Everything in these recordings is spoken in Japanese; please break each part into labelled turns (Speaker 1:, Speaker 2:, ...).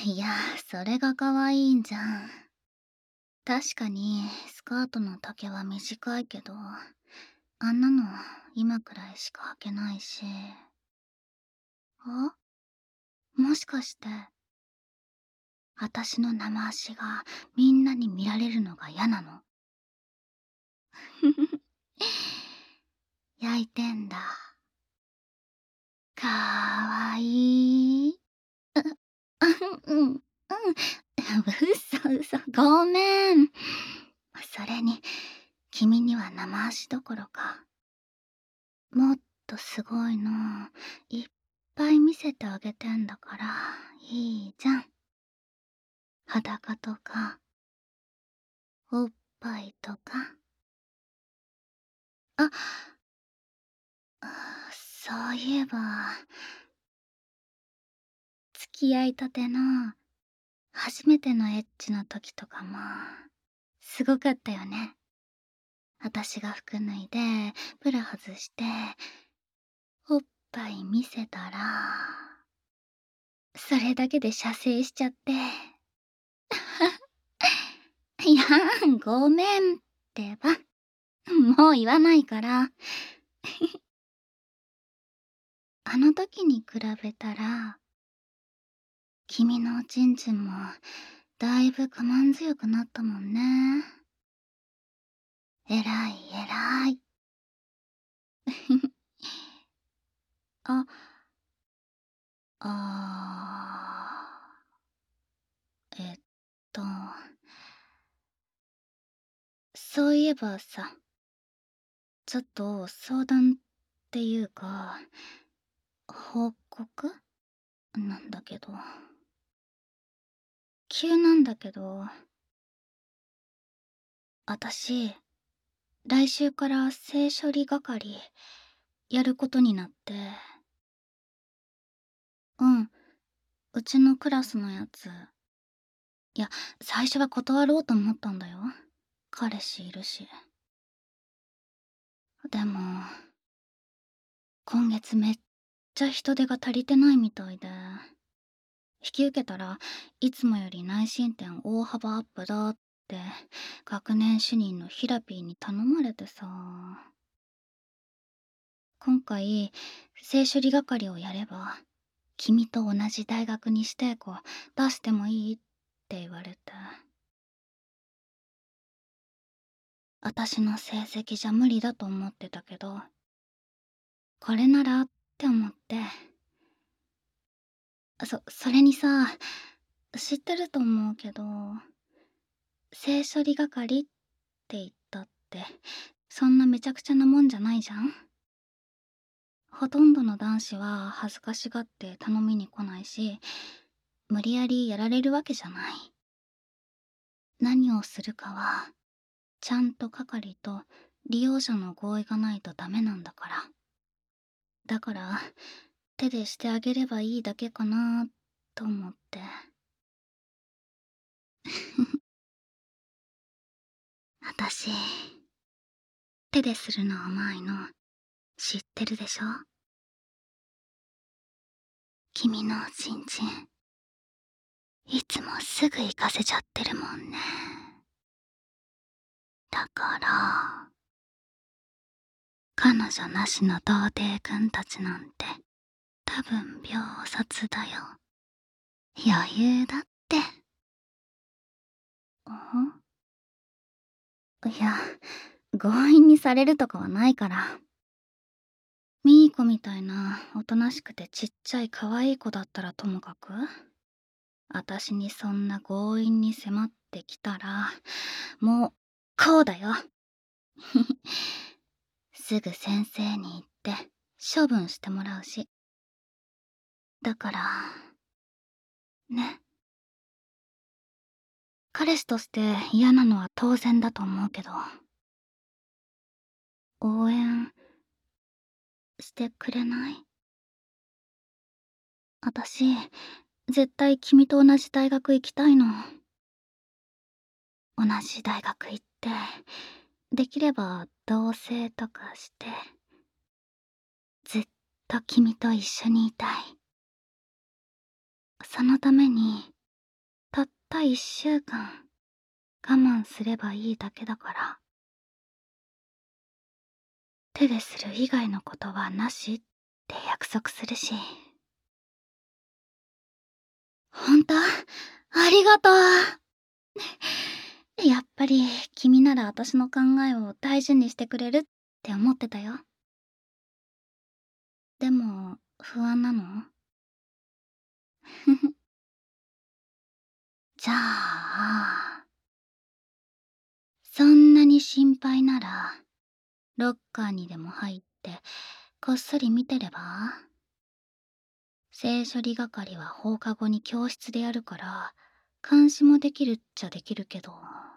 Speaker 1: いや、それが可愛いんじゃん。確かに、スカートの丈は短いけど、あんなの今くらいしか履けないし。あ、もしかして、私の生足がみんなに見られるのが嫌なの？焼いてんだ。かわいい。うん、うん。嘘、ごめん。それに、君には生足どころか、もっとすごいのいっぱい見せてあげてんだから、いいじゃん。裸とか、おっぱいとか。あ、そういえば、付き合いたての初めてのエッチの時とかも、すごかったよね。私が服脱いで、ブラ外して、おっぱい見せたら、それだけで射精しちゃって。いやごめんってば。もう言わないから。あの時に比べたら、君のおちんちんも、だいぶ我慢強くなったもんね。えらいえらい。あ、あー、そういえばさ、ちょっと相談っていうか、報告なんだけど。急なんだけど、あたし、来週から性処理係やることになって。うん、うちのクラスのやつ。いや、最初は断ろうと思ったんだよ。彼氏いるし。でも、今月めっちゃ人手が足りてないみたいで。引き受けたらいつもより内申点大幅アップだって学年主任のヒラピーに頼まれてさ。今回性処理係をやれば君と同じ大学に指定校出してもいいって言われて。私の成績じゃ無理だと思ってたけど、これならって思って。それにさ、知ってると思うけど、性処理係って言ったって、そんなめちゃくちゃなもんじゃないじゃん。ほとんどの男子は恥ずかしがって頼みに来ないし、無理やりやられるわけじゃない。何をするかは、ちゃんと係と利用者の合意がないとダメなんだから。だから、手でしてあげればいいだけかなと思って。私、手でするの甘いの知ってるでしょ？君のおちんちん、いつもすぐ行かせちゃってるもんね。だから、彼女なしの童貞くんたちなんて、多分秒殺だよ。余裕だって。いや、強引にされるとかはないから。ミーコみたいなおとなしくてちっちゃい可愛い子だったらともかく、私にそんな強引に迫ってきたら、もう、こうだよ。すぐ先生に言って処分してもらうし。だから、ね。彼氏として嫌なのは当然だと思うけど、応援してくれない？私、絶対君と同じ大学行きたいの。同じ大学行って、できれば同棲とかして、ずっと君と一緒にいたい。そのために、 た1週間我慢すればいいだけだから。手でする以外のことはなしって約束するし。ほんと、ありがとう。やっぱり君なら私の考えを大事にしてくれるって思ってたよ。でも、不安なの？じゃあ、そんなに心配なら、ロッカーにでも入って、こっそり見てれば？性処理係は放課後に教室でやるから、監視もできるっちゃできるけど。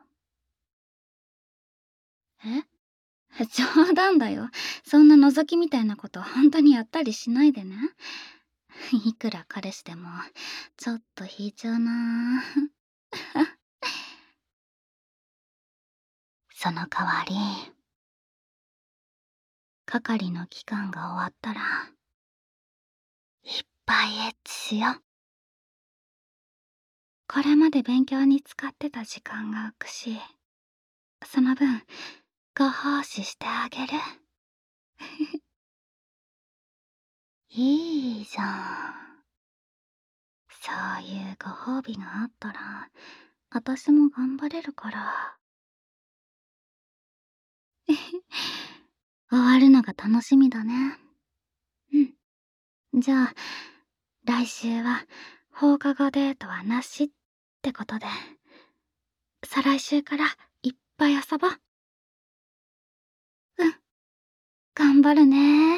Speaker 1: え？冗談だよ。そんな覗きみたいなことほんとにやったりしないでね。いくら彼氏でも、ちょっと引いちゃうな。その代わり、係の期間が終わったら、いっぱいエッチしよう。これまで勉強に使ってた時間が浮くし、その分、ご奉仕してあげる。いいじゃん。そういうご褒美があったら、私も頑張れるから。終わるのが楽しみだね。うん。じゃあ、来週は放課後デートはなしってことで、再来週からいっぱい遊ぼう。うん、頑張るね。